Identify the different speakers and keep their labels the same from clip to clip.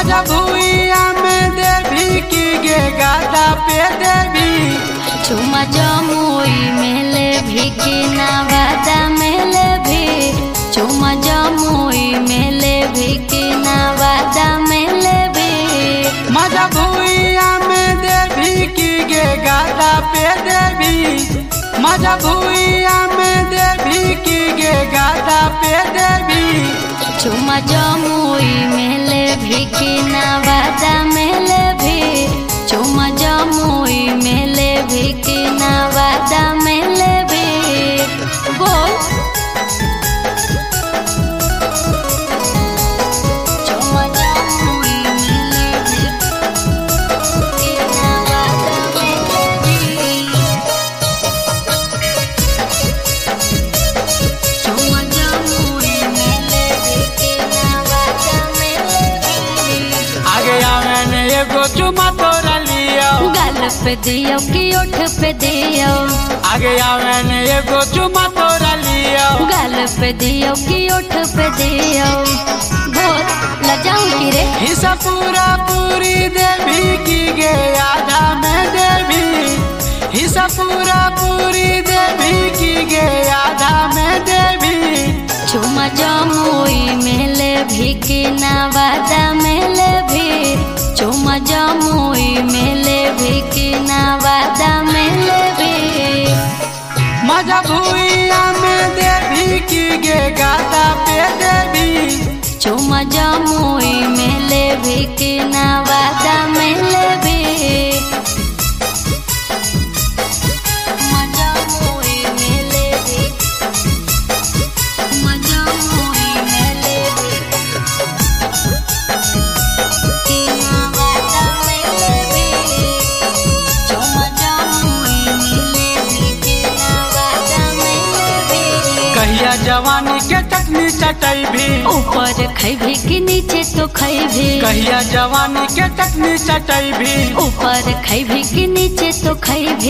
Speaker 1: मजा भुइया में देवी की गे गादा पे देवी
Speaker 2: चुमा जमुई मेले भी की नवादा मेले भी चुमा जमुई मेले भी की नवादा मेले भी
Speaker 1: मजा भुइया में देवी की गे गादा पे देवी मजा भुइया में देवी की गे गादा पे देवी
Speaker 2: चुमा जमुई मेले भी की नवादा मेले भी चुमा जमुई मेले भी की नवादा मेले भी बोल चुमा जमुई मेले भी की नवादा मेले भी चुमा जमुई मेले भी की नवादा मेले भी
Speaker 1: आगे मैंने एगो चुमा तोरा लिया
Speaker 2: गाल पे दियो कि ओठ पे दियो
Speaker 1: आगे मैंने एगो चुमा तोरा लिया
Speaker 2: गाल पे दियो कि ओठ पे दियो बोल लजाऊं की रे
Speaker 1: हिस्सा पूरा पूरी देवी की गे आधा में देवी हिस्सा पूरा पूरी देवी की गे आधा में देवी
Speaker 2: चुमा जमुई मेले भी की नवादा मेले भी चुमा जमुई मेले भी की नवादा मेले भी
Speaker 1: मजा भुइया में देवी की गे गादा पे देवी
Speaker 2: चुमा जमुई मेले भी की नवादा मेले भी मजा जमुई मेले भी मजा जमुई मेले भी की नवादा मेले भी चुमा जमुई मेले भी की नवादा मेले भी
Speaker 1: कहिया जवानी के चटनी चटैबी
Speaker 2: ऊपर खैभी कि नीचे तो खैभी
Speaker 1: कहिया जवानी के चटनी चटैबी
Speaker 2: ऊपर खैभी कि नीचे तो खैभी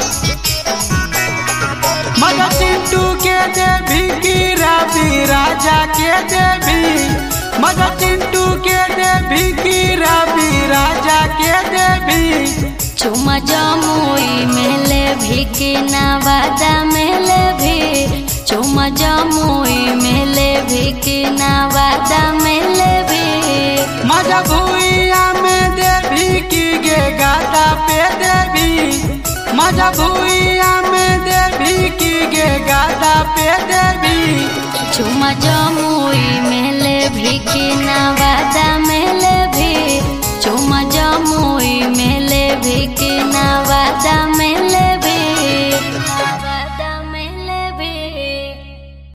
Speaker 1: मजा चिंटू के देवी की रवि राजा के देवी मजा चिंटू के देवी की रवि राजा के देवी
Speaker 2: चुमा जमुई मेले भी की नवादा मेले भी चुमा जमुई मेले भी की नवादा मेले भी
Speaker 1: मजा भुइया में देवी की गे गादा पे देवी मजा भुइया में देवी की गे गादा पे देवी
Speaker 2: चुमा जमुई मेले भी की नवादा मेले